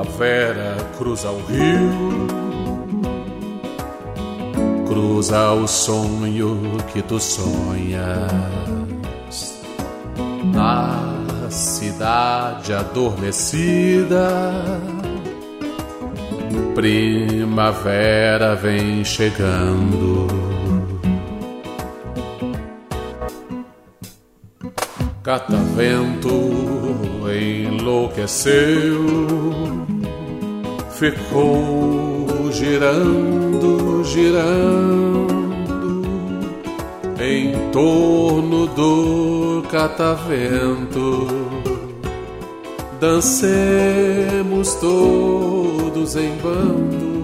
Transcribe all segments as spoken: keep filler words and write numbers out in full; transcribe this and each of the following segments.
primavera cruza o rio, cruza o sonho que tu sonhas. Na cidade adormecida, primavera vem chegando. Catavento enlouqueceu, ficou girando, girando em torno do catavento. Dancemos todos em bando.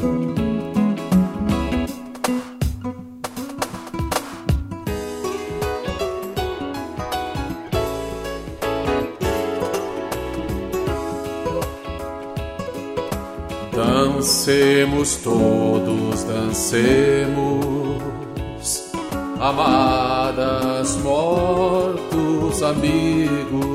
Dancemos todos, dancemos, amadas, mortos, amigos.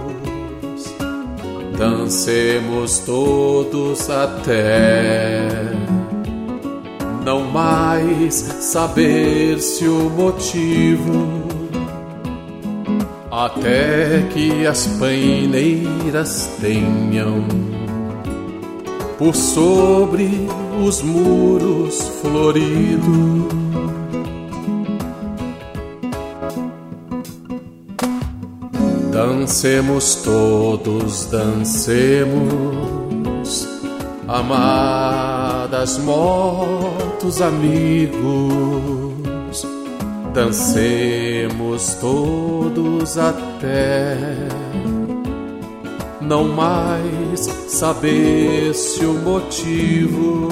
Dancemos todos até não mais saber-se o motivo, até que as paineiras tenham por sobre os muros floridos dancemos todos, dancemos, amadas, mortos, amigos. Dancemos todos até não mais saber-se o motivo,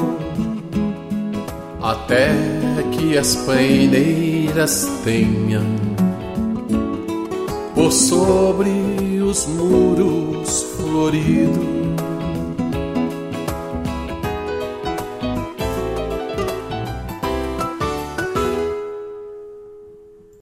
até que as paineiras tenham por sobre os muros floridos